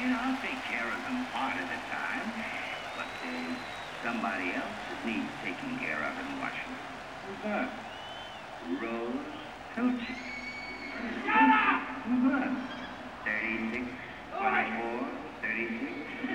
I'll take care of them part of the time. But there's somebody else that needs taking care of in Washington. Who's that? Rose Pilchey. Who's that? 36, 24, 36.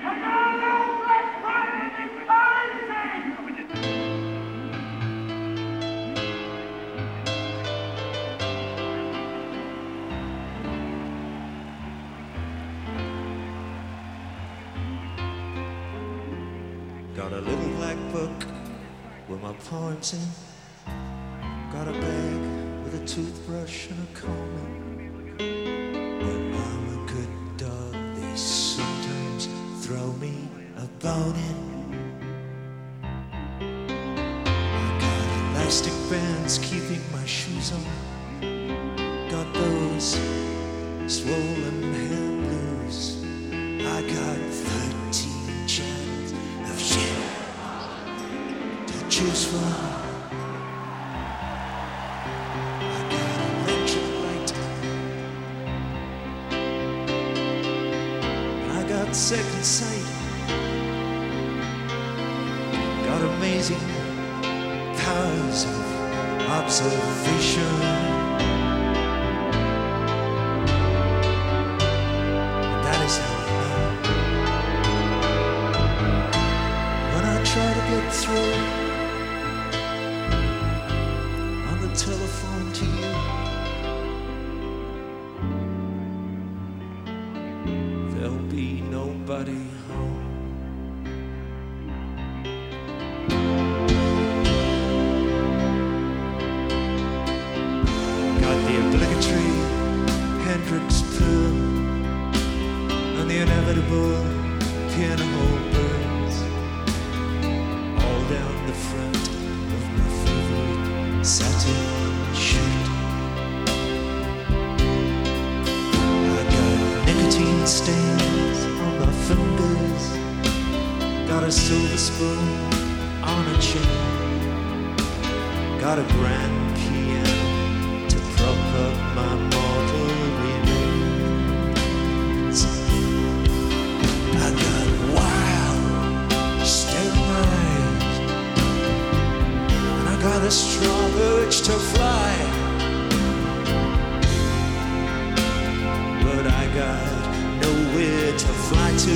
Got a little black book with my poems in. Got a bag with a toothbrush and a comb. When I'm a good dog, they sometimes throw me a bone in. I got elastic bands keeping my shoes on. Got those swollen hand blues. I got 13 channels of shit to choose from. I got electric light. I got second sight. Got amazing powers of observation. Try to get through on the telephone to you. There'll be nobody home. Got the obligatory Hendrix pill and the inevitable pinhole burns down the front of my favorite satin shirt. I got nicotine stains on my fingers. Got a silver spoon on a chair. Got a grand piano to prop up my mortal remains. I got wild staring eyes. Got a strong urge to fly, but I got nowhere to fly to.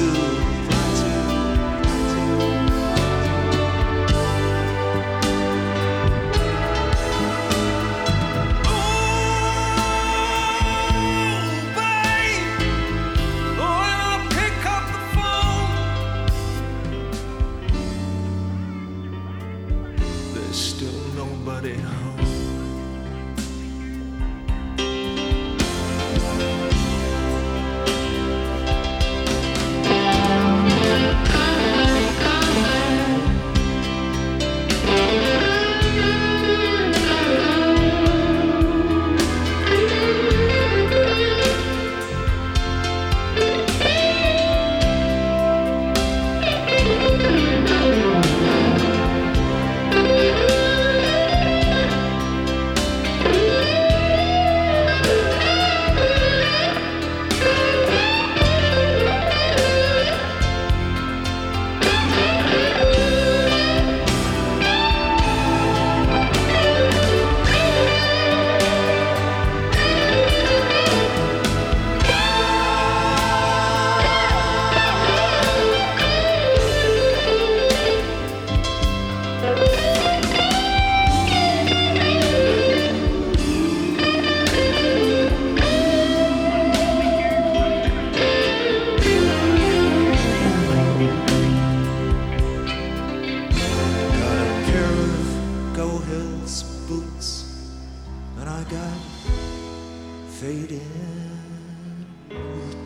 Still nobody home. Boots, and I got faded